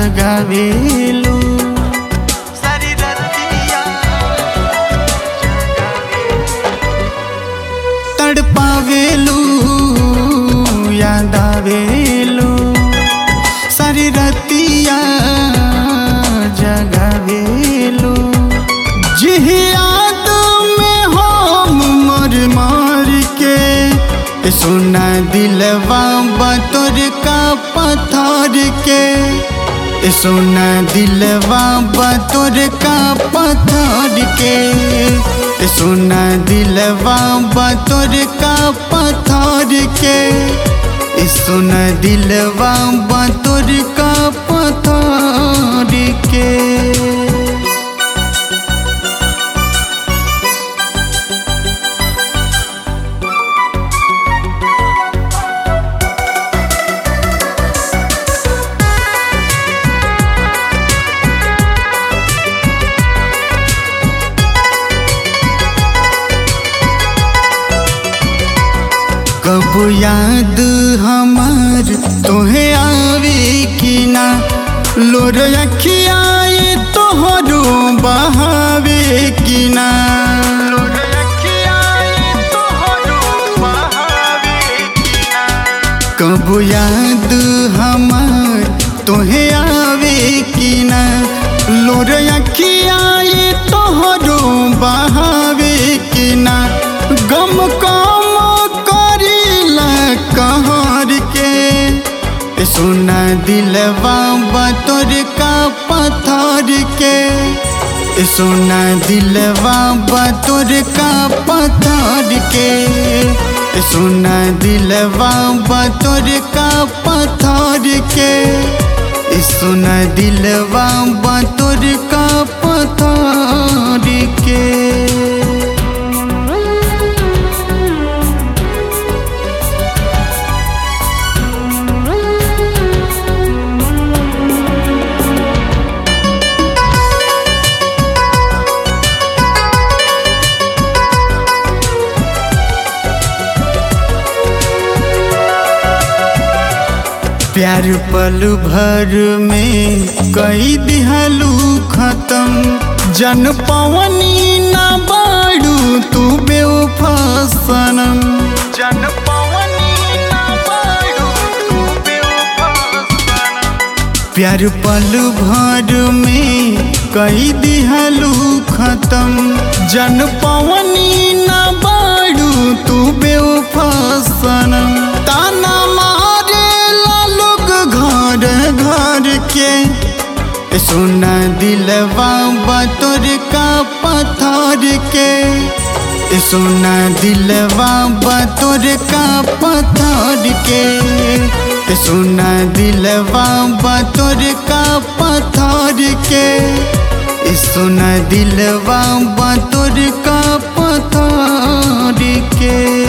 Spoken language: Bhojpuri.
जगावेलू तड़पावेलू याद आवेलू सारी रतिया जगावेलू जिही याद में हम मर मर के सुना दिलवा बतोर का पत्थर के सुना दिलवा बतोर का पत्थर के सुना दिलवा बतोर का पत्थर के सुना दिलवा बतोर का पत्थर के। कब याद हमार तोहे आवे कि ना लोर अखियाए तोहरो बहावे कि ना लोर अखियाए तोहरो बहावे कि ना कब याद हमार तोहे आवे कि ना लोर अखियाए तोहरो बहावे कि ना गम कहर के सुना दिलवा बतोर का पत्थर के सुना दिलवा बतोर का पत्थर के सुना दिलवा बतोर का पत्थर के सुना दिलवा बतोर का पत्थर के। प्यार पल भर में कई दिहलू खत्म जन पवनी न बाड़ू तू बेवफा सनम जन पवनी न बाड़ू तू बेवफा सनम प्यार पल भर में कई दिहलू खत्म जन पवनी न बाड़ू तू बेवफा सनम ताना घर के सुना दिलवा बतोर का पत्थर के सुना दिलवा बतोर का पत्थर के सुना दिलवा बतोर का पत्थर के सुना दिलवा बतोर का पत्थर के।